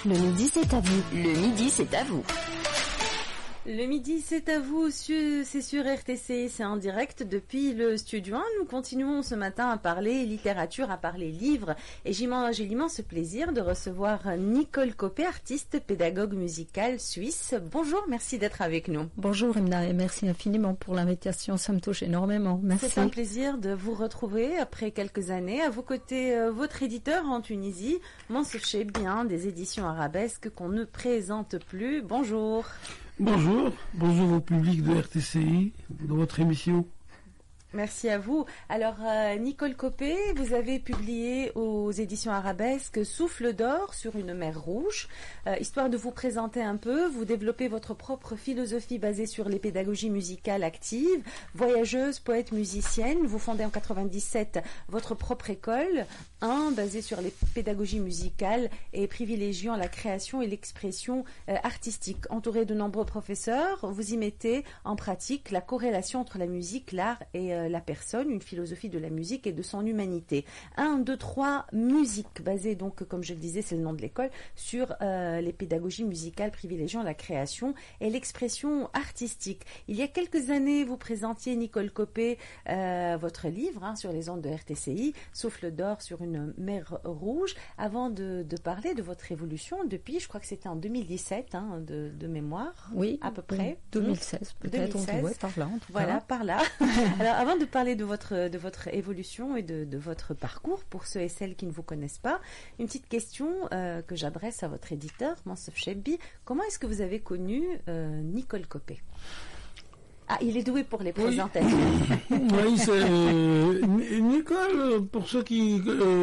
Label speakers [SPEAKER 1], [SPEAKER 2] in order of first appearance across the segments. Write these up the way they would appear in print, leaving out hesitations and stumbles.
[SPEAKER 1] Le midi, c'est à vous. Le midi, c'est à vous.
[SPEAKER 2] Le midi, c'est à vous, c'est sur RTC, c'est en direct depuis le studio 1. Nous continuons ce matin à parler littérature, à parler livres. Et j'ai l'immense plaisir de recevoir Nicole Copé, artiste, pédagogue musicale suisse. Bonjour, merci d'être avec nous.
[SPEAKER 3] Bonjour Emna et merci infiniment pour l'invitation, ça me touche énormément. Merci.
[SPEAKER 2] C'est un plaisir de vous retrouver après quelques années. À vos côtés, votre éditeur en Tunisie, Mansef Chebbi, des éditions arabesques qu'on ne présente plus. Bonjour.
[SPEAKER 4] Bonjour au public de RTCI, de votre émission.
[SPEAKER 2] Merci à vous. Alors, Nicole Copé, vous avez publié aux éditions arabesques Souffle d'or sur une mer rouge. Histoire de vous présenter un peu, vous développez votre propre philosophie basée sur les pédagogies musicales actives, voyageuse, poète, musicienne. Vous fondez en 97 votre propre école, basée sur les pédagogies musicales et privilégiant la création et l'expression artistique. Entourée de nombreux professeurs, vous y mettez en pratique la corrélation entre la musique, l'art et la personne, une philosophie de la musique et de son humanité. 1, 2, 3, musique, basée donc, comme je le disais, c'est le nom de l'école, sur les pédagogies musicales privilégiant la création et l'expression artistique. Il y a quelques années, vous présentiez, Nicole Copé, votre livre sur les ondes de RTCI, Souffle d'or sur une mer rouge. Avant de parler de votre évolution, depuis, je crois que c'était en 2017, de mémoire,
[SPEAKER 3] oui,
[SPEAKER 2] à peu près.
[SPEAKER 3] 2016, peut-être, 2016. Par là, en tout
[SPEAKER 2] voilà,
[SPEAKER 3] cas.
[SPEAKER 2] par là. Alors, avant de parler de votre évolution et de votre parcours, pour ceux et celles qui ne vous connaissent pas, une petite question que j'adresse à votre éditeur, Mansef Chebbi. Comment est-ce que vous avez connu Nicole Copé? Ah, il est doué pour les présentations.
[SPEAKER 4] Oui, c'est Nicole, pour ceux qui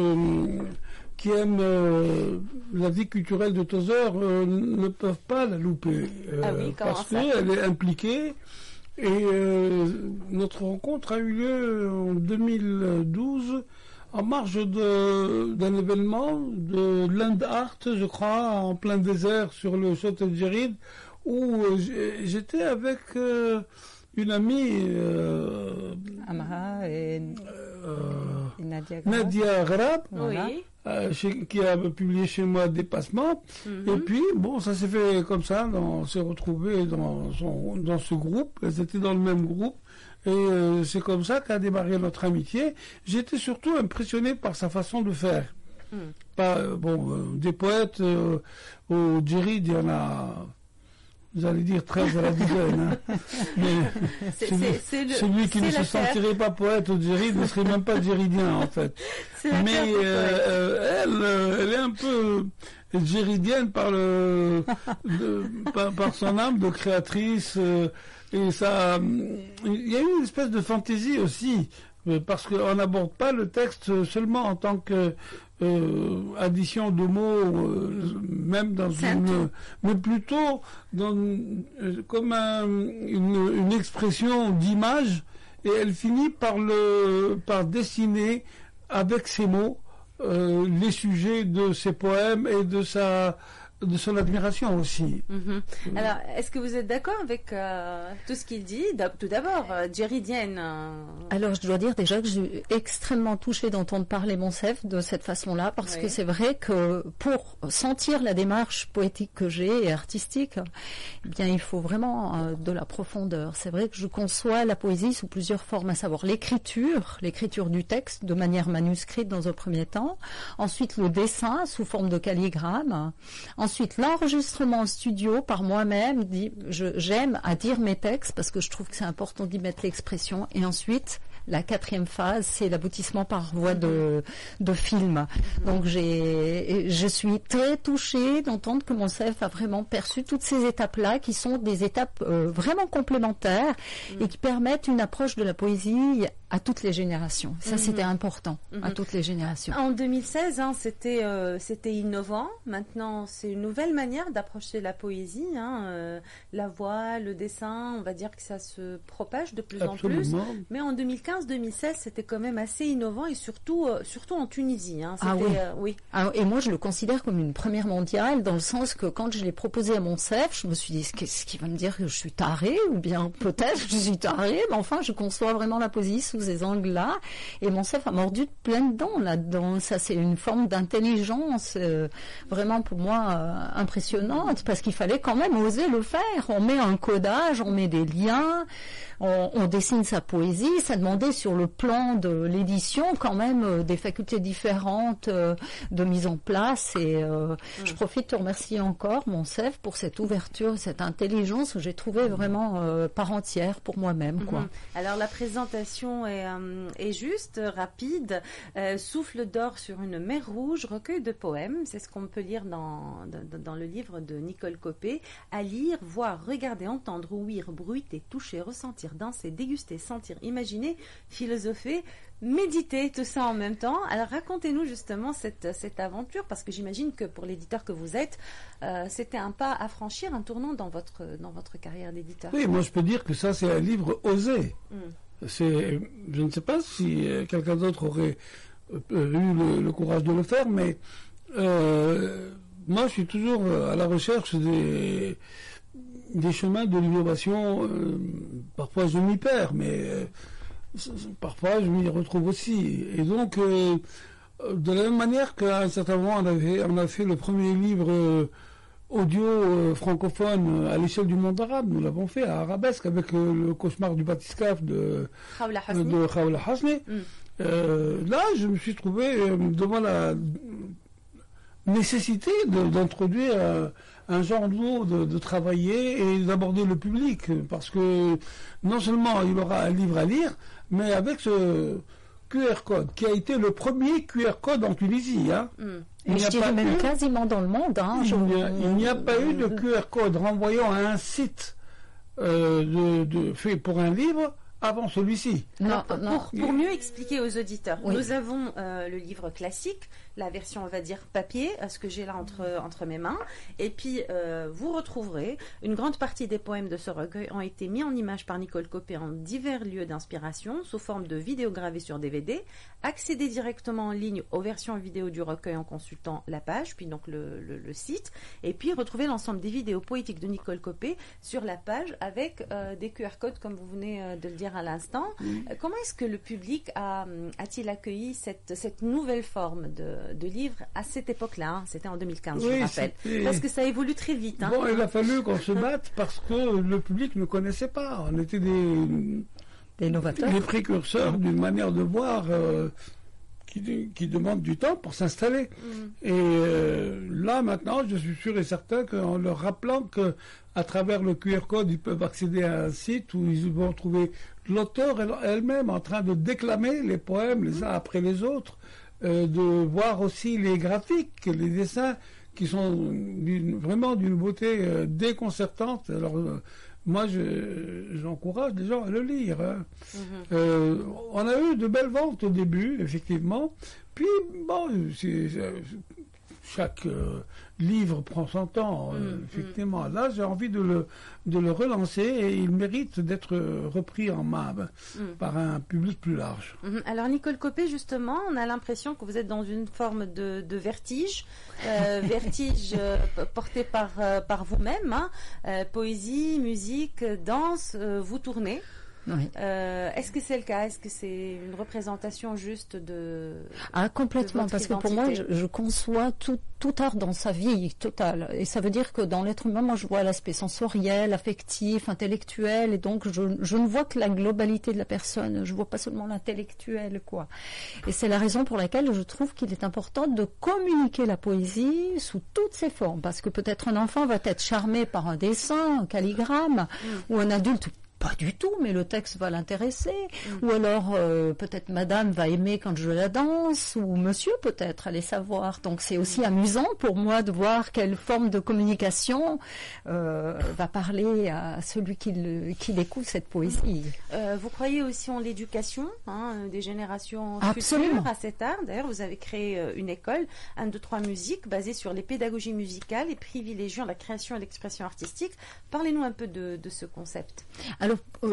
[SPEAKER 4] aiment la vie culturelle de Tozeur, ne peuvent pas la louper. Parce qu'elle est impliquée. Et notre rencontre a eu lieu en 2012 en marge d'un événement de Land Art, je crois, en plein désert sur le château de Djerid, où j'étais avec une amie
[SPEAKER 3] Amara et
[SPEAKER 4] Nadia Grab,
[SPEAKER 2] oui.
[SPEAKER 4] Qui a publié chez moi Dépassement. Et puis, bon, ça s'est fait comme ça, on s'est retrouvés dans ce groupe, elles étaient dans le même groupe, et c'est comme ça qu'a démarré notre amitié. J'étais surtout impressionné par sa façon de faire. Des poètes, au Djerid, il y en a... Vous allez dire 13 à la dizaine. Mais celui qui ne se sentirait pas poète au Djerid ne serait même pas djeridien, en fait. Mais elle est un peu djéridienne par son âme de créatrice. Et ça, il y a eu une espèce de fantaisie aussi, parce qu'on n'aborde pas le texte seulement en tant que addition de mots, même dans mais plutôt comme une expression d'image, et elle finit par dessiner avec ses mots les sujets de ses poèmes et de son admiration aussi.
[SPEAKER 2] Alors, est-ce que vous êtes d'accord avec tout ce qu'il dit? Tout d'abord, djéridienne.
[SPEAKER 3] Alors, je dois dire déjà que je suis extrêmement touchée d'entendre parler Mansef de cette façon-là, parce que c'est vrai que pour sentir la démarche poétique que j'ai et artistique, eh bien, il faut vraiment de la profondeur. C'est vrai que je conçois la poésie sous plusieurs formes, à savoir l'écriture du texte de manière manuscrite dans un premier temps, ensuite le dessin sous forme de calligramme, ensuite, l'enregistrement en studio par moi-même, j'aime à dire mes textes parce que je trouve que c'est important d'y mettre l'expression. Et ensuite, la 4e phase, c'est l'aboutissement par voie de film. Donc, je suis très touchée d'entendre que Mansef a vraiment perçu toutes ces étapes-là, qui sont des étapes vraiment complémentaires et qui permettent une approche de la poésie à toutes les générations. Ça, c'était important, à toutes les générations.
[SPEAKER 2] En 2016, c'était innovant. Maintenant, c'est une nouvelle manière d'approcher la poésie. La voix, le dessin, on va dire que ça se propage de plus en plus. Mais en 2015-2016, c'était quand même assez innovant, et surtout en Tunisie. Oui.
[SPEAKER 3] Et moi, je le considère comme une première mondiale, dans le sens que quand je l'ai proposé à Mansef, je me suis dit, qu'est-ce qu'il va me dire, que je suis tarée, ou bien peut-être que je suis tarée, mais enfin, je conçois vraiment la poésie sous ces angles-là. Et Monsef a mordu de plein dedans là-dedans. Ça, c'est une forme d'intelligence vraiment pour moi impressionnante, parce qu'il fallait quand même oser le faire. On met un codage, on met des liens, on dessine sa poésie. Ça demandait sur le plan de l'édition quand même des facultés différentes de mise en place. Et je profite de te remercier encore, Monsef, pour cette ouverture, cette intelligence que j'ai trouvée vraiment part entière pour moi-même, quoi.
[SPEAKER 2] Alors la présentation est juste, rapide. Souffle d'or sur une mer rouge, recueil de poèmes. C'est ce qu'on peut lire dans le livre de Nicole Copé. À lire, voir, regarder, entendre, ouïr, bruiter, toucher, ressentir, danser, déguster, sentir, imaginer, philosopher, méditer, tout ça en même temps. Alors racontez-nous justement cette aventure, parce que j'imagine que pour l'éditeur que vous êtes, c'était un pas à franchir, un tournant dans votre carrière d'éditeur.
[SPEAKER 4] Oui, moi je peux dire que ça c'est un livre osé. Je ne sais pas si quelqu'un d'autre aurait eu le courage de le faire, mais moi je suis toujours à la recherche des chemins de l'innovation. Parfois je m'y perds, mais parfois je m'y retrouve aussi. Et donc, de la même manière qu'à un certain moment on a fait le premier livre audio francophone à l'échelle du monde arabe, nous l'avons fait à Arabesque avec le cauchemar du bathyscaphe de Khawla Hasni. Là, je me suis trouvé devant la nécessité d'introduire un genre nouveau de travailler et d'aborder le public, parce que non seulement il aura un livre à lire, mais avec ce QR code qui a été le premier QR code en Tunisie.
[SPEAKER 3] Et je dirais même quasiment dans le monde.
[SPEAKER 4] Il n'y a pas eu de QR code renvoyant à un site fait pour un livre avant celui-ci.
[SPEAKER 2] Pour mieux expliquer aux auditeurs, nous avons le livre classique, la version, on va dire, papier, ce que j'ai là entre mes mains, et puis vous retrouverez une grande partie des poèmes de ce recueil ont été mis en image par Nicole Copé en divers lieux d'inspiration, sous forme de vidéos gravées sur DVD, accéder directement en ligne aux versions vidéo du recueil en consultant la page, puis donc le site, et puis retrouver l'ensemble des vidéos poétiques de Nicole Copé sur la page avec des QR codes, comme vous venez de le dire à l'instant. Comment est-ce que le public a-t-il accueilli cette nouvelle forme de livre à cette époque-là? C'était en 2015, je me rappelle. Parce que ça évolue très vite.
[SPEAKER 4] Bon, il a fallu qu'on se batte parce que le public ne connaissait pas. On était des
[SPEAKER 3] novateurs,
[SPEAKER 4] des précurseurs d'une manière de voir qui demande du temps pour s'installer. Et là, maintenant, je suis sûr et certain qu'en leur rappelant qu'à travers le QR code, ils peuvent accéder à un site où ils vont trouver l'auteur elle-même en train de déclamer les poèmes les uns après les autres, de voir aussi les graphiques, les dessins qui sont vraiment d'une beauté déconcertante. Alors, moi, j'encourage les gens à le lire. On a eu de belles ventes au début, effectivement. Puis, bon, chaque livre prend son temps, effectivement. Là, j'ai envie de le relancer et il mérite d'être repris en main par un public plus large.
[SPEAKER 2] Alors, Nicole Copé, justement, on a l'impression que vous êtes dans une forme de vertige, porté par vous-même, poésie, musique, danse, vous tournez.
[SPEAKER 3] Oui.
[SPEAKER 2] Est-ce que c'est le cas? Est-ce que c'est une représentation juste de...
[SPEAKER 3] complètement, parce que pour moi, je conçois tout art dans sa vie totale. Et ça veut dire que dans l'être humain, moi, je vois l'aspect sensoriel, affectif, intellectuel, et donc je ne vois que la globalité de la personne. Je vois pas seulement l'intellectuel, quoi. Et c'est la raison pour laquelle je trouve qu'il est important de communiquer la poésie sous toutes ses formes, parce que peut-être un enfant va être charmé par un dessin, un calligramme, ou un adulte pas du tout, mais le texte va l'intéresser. Ou alors, peut-être madame va aimer quand je la danse, ou monsieur peut-être, allez savoir. Donc c'est aussi amusant pour moi de voir quelle forme de communication va parler à celui qui écoute cette poésie.
[SPEAKER 2] Vous croyez aussi en l'éducation des générations
[SPEAKER 3] Absolument.
[SPEAKER 2] Futures à cet art. D'ailleurs, vous avez créé une école, 1, 2, 3 musique, basée sur les pédagogies musicales et privilégiant la création et l'expression artistique. Parlez-nous un peu de ce concept.
[SPEAKER 3] Alors,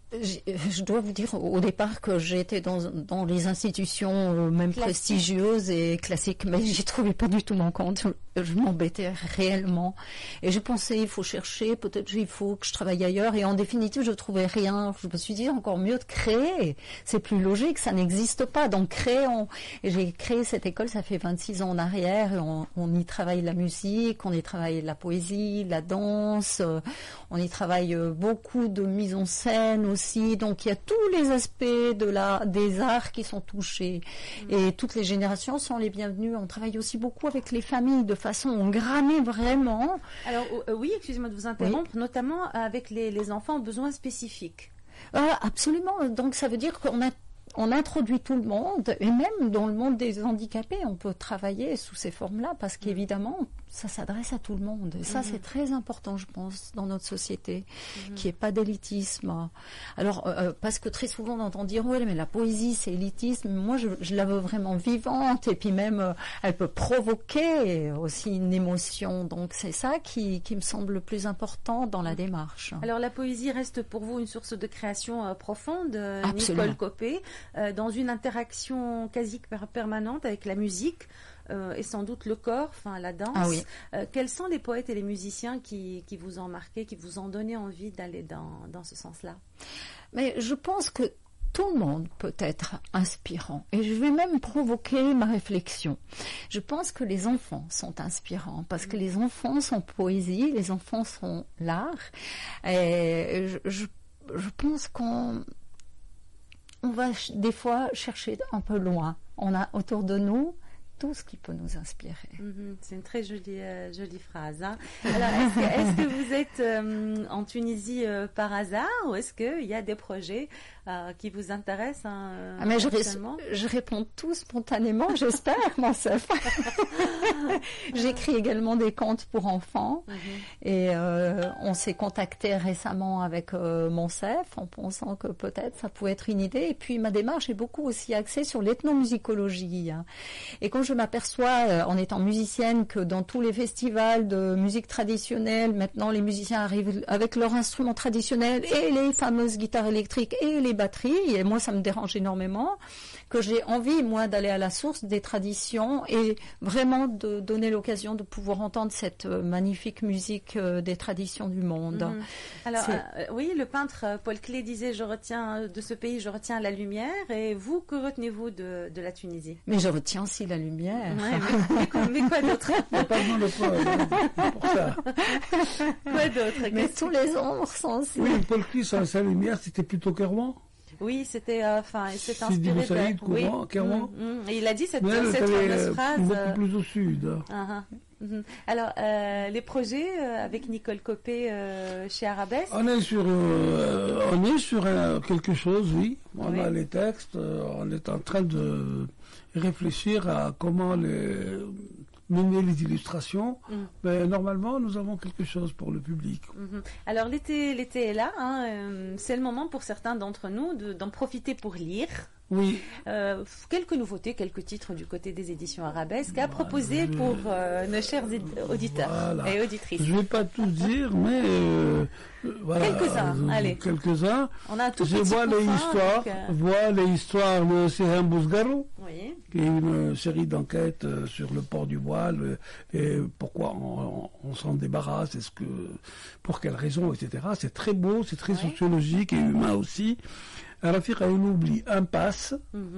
[SPEAKER 3] Je dois vous dire au départ que j'ai été dans les institutions même prestigieuses et classiques, mais j'y trouvais pas du tout mon compte. Je m'embêtais réellement. Et je pensais, il faut chercher, peut-être il faut que je travaille ailleurs. Et en définitive, je trouvais rien. Je me suis dit, encore mieux de créer. C'est plus logique, ça n'existe pas. Donc créons. Et j'ai créé cette école, ça fait 26 ans en arrière. Et on y travaille la musique, on y travaille la poésie, la danse. On y travaille beaucoup de mise en scène aussi. Donc il y a tous les aspects des arts qui sont touchés. Et toutes les générations sont les bienvenues. On travaille aussi beaucoup avec les familles de façon engrammée vraiment.
[SPEAKER 2] Alors oui, excusez-moi de vous interrompre, notamment avec les enfants aux besoins spécifiques.
[SPEAKER 3] Absolument. Donc ça veut dire qu'on introduit tout le monde, et même dans le monde des handicapés, on peut travailler sous ces formes-là, parce qu'évidemment, ça s'adresse à tout le monde. Et ça, c'est très important, je pense, dans notre société, qu'il n'y ait pas d'élitisme. Alors, parce que très souvent, on entend dire, oui, mais la poésie, c'est élitisme. Moi, je la veux vraiment vivante, et puis même, elle peut provoquer aussi une émotion. Donc, c'est ça qui me semble le plus important dans la démarche.
[SPEAKER 2] Alors, la poésie reste pour vous une source de création profonde,
[SPEAKER 3] Absolument.
[SPEAKER 2] Nicole Copé, dans une interaction quasi permanente avec la musique, et sans doute le corps, enfin la danse.
[SPEAKER 3] Ah oui.
[SPEAKER 2] Quels sont les poètes et les musiciens qui vous ont marqué, qui vous ont donné envie d'aller dans ce sens-là?
[SPEAKER 3] Mais je pense que tout le monde peut être inspirant. Et je vais même provoquer ma réflexion. Je pense que les enfants sont inspirants, parce que les enfants sont poésie, les enfants sont l'art. Et je pense qu'on va des fois chercher un peu loin. On a autour de nous tout ce qui peut nous inspirer.
[SPEAKER 2] C'est une très jolie phrase. Hein. Alors, est-ce que vous êtes en Tunisie par hasard, ou est-ce qu'il y a des projets qui vous intéressent
[SPEAKER 3] mais je réponds tout spontanément, j'espère, Monsef. J'écris également des contes pour enfants, et on s'est contacté récemment avec Monsef en pensant que peut-être ça pouvait être une idée. Et puis ma démarche est beaucoup aussi axée sur l'ethnomusicologie. Hein. Et quand je m'aperçois, en étant musicienne, que dans tous les festivals de musique traditionnelle, maintenant les musiciens arrivent avec leurs instruments traditionnels et les fameuses guitares électriques et les batteries, et moi ça me dérange énormément, que j'ai envie, moi, d'aller à la source des traditions et vraiment de donner l'occasion de pouvoir entendre cette magnifique musique des traditions du monde.
[SPEAKER 2] Alors, oui, le peintre Paul Klee disait, je retiens de ce pays, je retiens la lumière. Et vous, que retenez-vous de la Tunisie?
[SPEAKER 3] Mais je retiens aussi la lumière.
[SPEAKER 2] Ouais, mais quoi d'autre?
[SPEAKER 4] Pas besoin de preuves pour ça.
[SPEAKER 2] Quoi d'autre?
[SPEAKER 3] Mais tous les ombres sont aussi.
[SPEAKER 4] Oui, Paul Klee, sa lumière, c'était plutôt Kerouan.
[SPEAKER 2] Oui, c'était, il s'est
[SPEAKER 4] Sidi
[SPEAKER 2] inspiré
[SPEAKER 4] Boussaïd, Kerouan.
[SPEAKER 2] Et il a dit cette
[SPEAKER 4] fameuse
[SPEAKER 2] phrase.
[SPEAKER 4] Beaucoup plus au sud.
[SPEAKER 2] Alors, les projets avec Nicole Copé chez Arabesque.
[SPEAKER 4] On est sur quelque chose, oui. On a les textes. On est en train de réfléchir à comment mener les illustrations. Mais normalement, nous avons quelque chose pour le public.
[SPEAKER 2] Alors, l'été est là. C'est le moment pour certains d'entre nous d'en profiter pour lire.
[SPEAKER 4] Oui.
[SPEAKER 2] Quelques nouveautés, quelques titres du côté des éditions Arabesque à proposer pour nos chers auditeurs et auditrices.
[SPEAKER 4] Je ne vais pas tout dire, mais voilà.
[SPEAKER 2] Quelques-uns, allez.
[SPEAKER 4] Quelques-uns.
[SPEAKER 2] On a un tout
[SPEAKER 4] Je
[SPEAKER 2] petit
[SPEAKER 4] vois les
[SPEAKER 2] bouquin,
[SPEAKER 4] histoires. Vois les histoires de Sehem Bouzgarou, qui est une série d'enquêtes sur le port du voile et pourquoi on s'en débarrasse, pour quelles raisons, etc. C'est très beau, c'est très sociologique et humain aussi. Rafira oublie Impasse.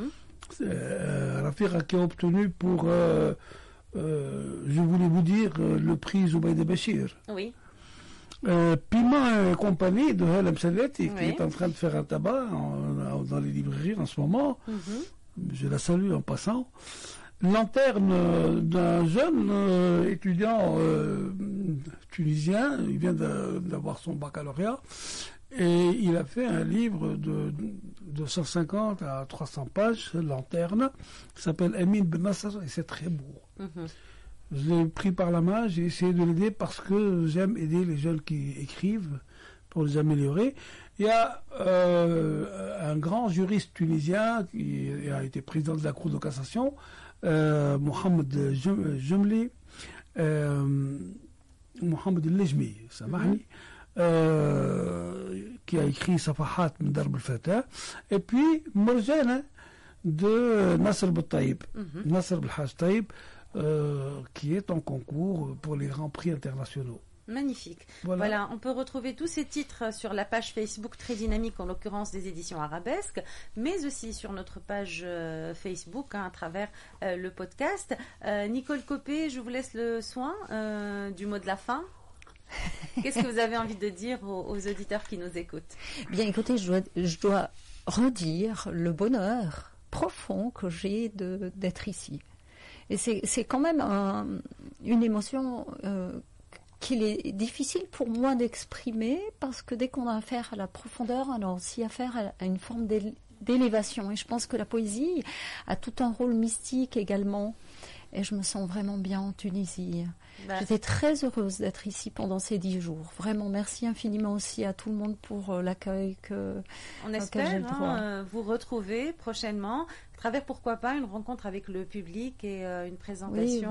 [SPEAKER 4] Rafira qui a obtenu pour, je voulais vous dire, le prix Zoubaïd Bachir.
[SPEAKER 2] Oui.
[SPEAKER 4] Piment et compagnie de Halam Saleti, qui est en train de faire un tabac dans les librairies en ce moment. Je la salue en passant. Lanterne d'un jeune étudiant tunisien, il vient d'avoir son baccalauréat. Et il a fait un livre de 150 à 300 pages, Lanterne, qui s'appelle Amin Ben Nasser, et c'est très beau. Je l'ai pris par la main, j'ai essayé de l'aider parce que j'aime aider les jeunes qui écrivent pour les améliorer. Il y a un grand juriste tunisien qui a été président de la Cour de cassation, Mohamed Jemli, Mohamed El-Lejmi, Samahni. qui a écrit Safahat min Darb al-Fatah, et puis Morjana de Nasr B'Taïb, Nasr B'Haj Taïb, qui est en concours pour les grands prix internationaux.
[SPEAKER 2] Magnifique. Voilà, on peut retrouver tous ces titres sur la page Facebook très dynamique, en l'occurrence des éditions Arabesque, mais aussi sur notre page Facebook à travers le podcast. Nicole Copé, je vous laisse le soin du mot de la fin. Qu'est-ce que vous avez envie de dire aux auditeurs qui nous écoutent?
[SPEAKER 3] Bien, écoutez, je dois redire le bonheur profond que j'ai d'être ici. Et c'est quand même une émotion qu'il est difficile pour moi d'exprimer, parce que dès qu'on a affaire à la profondeur, on a aussi affaire à une forme d'élévation. Et je pense que la poésie a tout un rôle mystique également. Et je me sens vraiment bien en Tunisie. J'étais très heureuse d'être ici pendant ces 10 jours. Vraiment, merci infiniment aussi à tout le monde pour l'accueil
[SPEAKER 2] on espère vous retrouver prochainement à travers, pourquoi pas, une rencontre avec le public et une présentation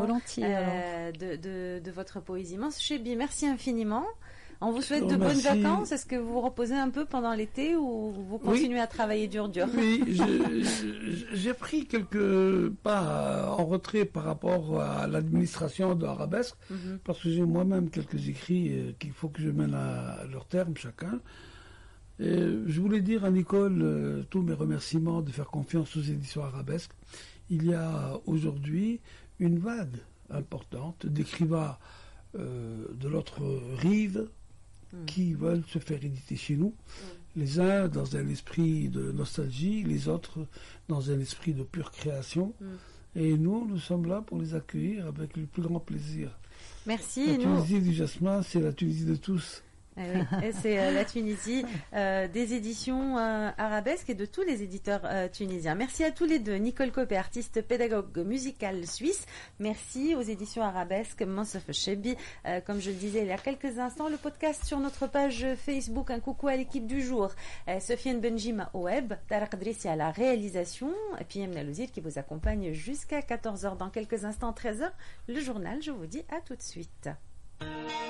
[SPEAKER 2] de votre poésie. Mons Chebi, merci infiniment. On vous souhaite de bonnes vacances. Est-ce que vous vous reposez un peu pendant l'été ou vous continuez à travailler dur?
[SPEAKER 4] Oui, j'ai pris quelques pas en retrait par rapport à l'administration de Arabesque, parce que j'ai moi-même quelques écrits qu'il faut que je mène à leur terme chacun. Et je voulais dire à Nicole tous mes remerciements de faire confiance aux éditions Arabesque. Il y a aujourd'hui une vague importante d'écrivains de l'autre rive qui veulent se faire éditer chez nous, les uns dans un esprit de nostalgie, les autres dans un esprit de pure création. Et nous sommes là pour les accueillir avec le plus grand plaisir.
[SPEAKER 2] Merci.
[SPEAKER 4] La Tunisie du Jasmin, c'est la Tunisie de tous.
[SPEAKER 2] Et c'est la Tunisie des éditions Arabesque et de tous les éditeurs tunisiens. Merci à tous les deux. Nicole Copé, artiste pédagogue musical suisse. Merci aux éditions Arabesque. Monsef Chebi, comme je le disais il y a quelques instants, le podcast sur notre page Facebook. Un coucou à l'équipe du jour. Sofiane Benjima au web, Tarek Drissi à la réalisation, et puis Emna Louzir qui vous accompagne jusqu'à 14h. Dans quelques instants, 13h, le journal. Je vous dis à tout de suite.